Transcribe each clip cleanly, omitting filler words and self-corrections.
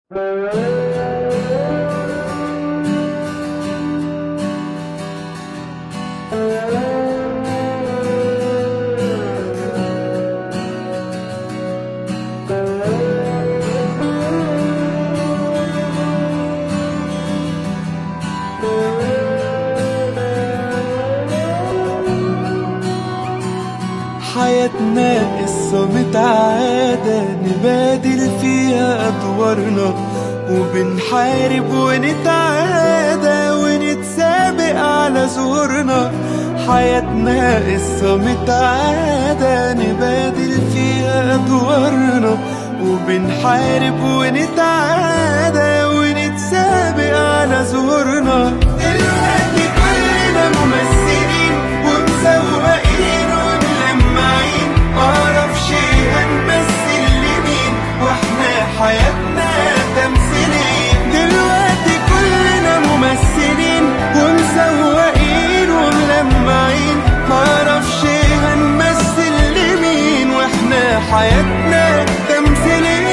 حياتنا قصة متعادة نبادل فيها أدوارنا، وبنحارب ونتعادى ونتسابق على زورنا. حياتنا قصة متعادة نبادل فيها أدوارنا، وبنحارب ونتعادى ونتسابق على زورنا. دلوقتي كلنا ممثلين ومسوقين وملمعين، معرفش هنمثل لمين واحنا حياتنا تمثيلين. دلوقتي كلنا ممثلين ومسوقين وملمعين، معرفش هنمثل لمين واحنا حياتنا تمثيلين.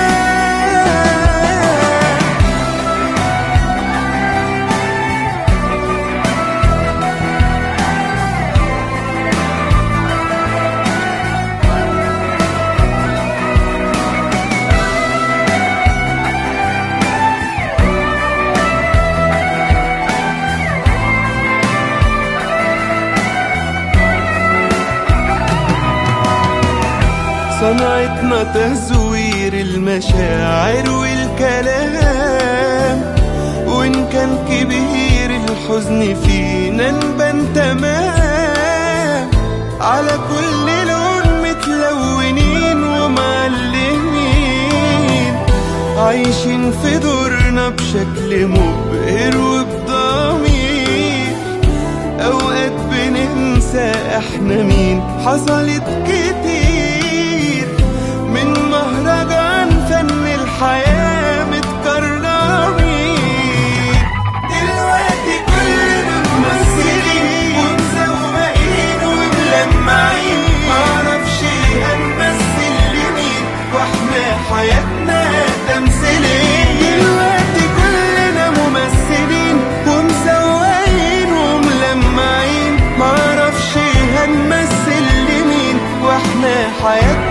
صنعتنا تزوير المشاعر والكلام، وإن كان كبير الحزن فينا نبان تمام. على كل لون متلونين ومعلمين، عايشين في دورنا بشكل مبهر وبضمير. أوقات بننسى احنا مين، حصلت كتير من مهرجان فن الحياة متكرمين. دلوقتي كلنا ممثلين ومسوقين وملمعين، معرفش هنمثل لمين واحنا حياتنا تمثيلين. دلوقتي كلنا ممثلين ومسوقين وملمعين، معرفش هنمثل لمين واحنا حياتنا